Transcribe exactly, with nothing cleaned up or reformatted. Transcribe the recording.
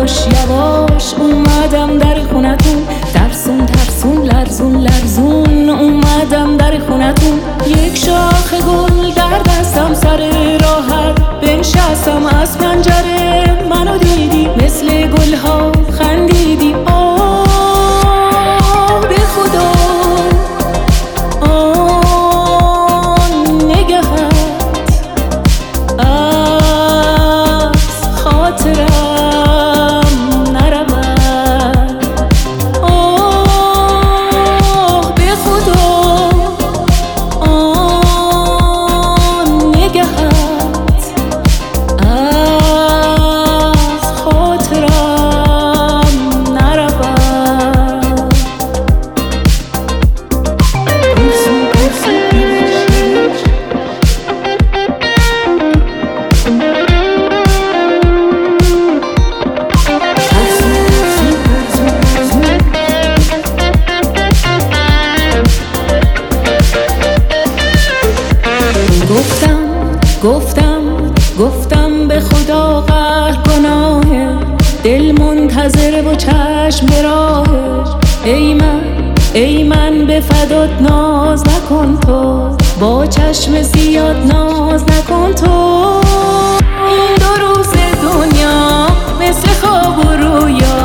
یواش یواش اومدم در خونتون، ترسون ترسون لرزون لرزون اومدم در خونتون. یک شاخ گل در دستم، سر راحت بنشستم از پنجره. منو دیدی مثل گلها خندیدی، آه به خدا آن نگهت از خاطرم نرود. آه به خدا آن نگهت از خاطرم نرود. گفتم گفتم گفتم به خدا قهر گناهه، دل منتظر و چشم به راهه. ای من ای من به فدات ناز نکن تو، با چشم زیاد ناز نکن تو. این دو روز دنیا مثل خواب و رویا،